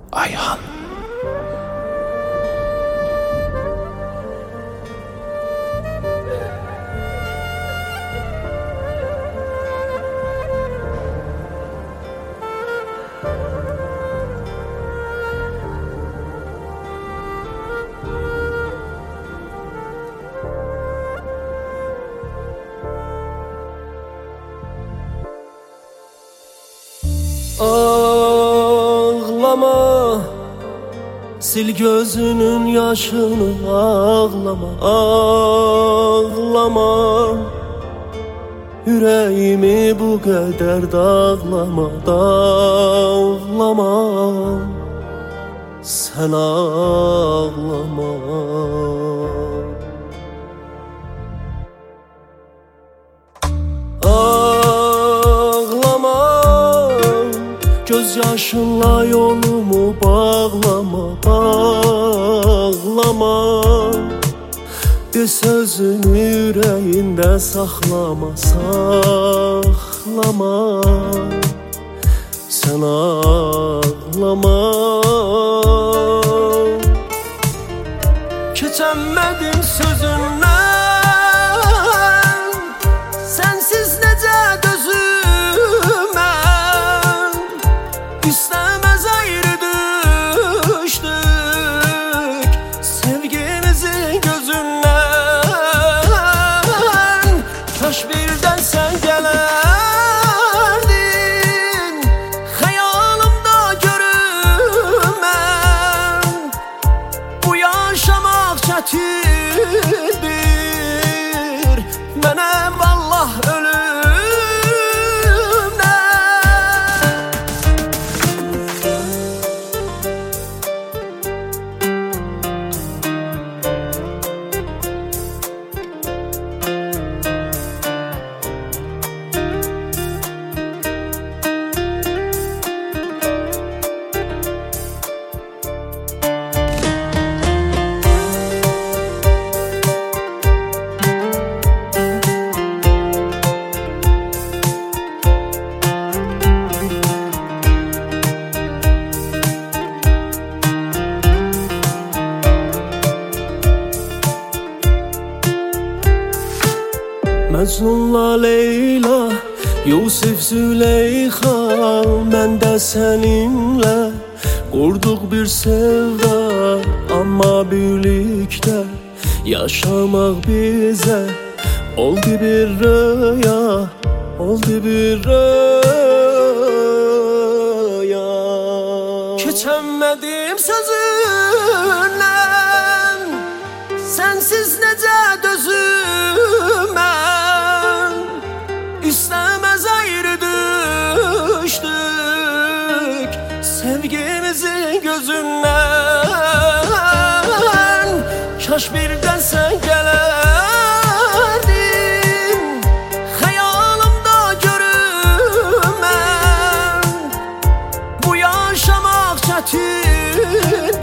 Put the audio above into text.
Ayhan. Ağlama, sil gözünün yaşını, ağlama, ağlama. Yüreğimi bu kadar dağlama, dağlama. Sen ağlama. Göz yaşınla yolumu bağlama, bağlama. De sözünü yüreğinde saklama, saklama. Sen ağlama. Keçenmedim sözünden, sensiz nece dözümem. İstemez ayrı düştük sevgimizin gözünden. Kaş birden sen gelerdin, hayalımda görünmem. Bu yaşamak çetindir, mənə vallah ölüm. Mecnunla Leyla, Yusuf Züleyxa, mən də səninlə qurduq bir sevda. Amma birlikdə yaşamaq bizə oldu bir rüya, oldu bir rüya. Keçənmədim sözündən, sensiz necə dözüməm. İstemez ayrı düştük sevgimizin gözünden. Kaş birden sen gelerdin, hayalımda görünmem. Bu yaşamak çetin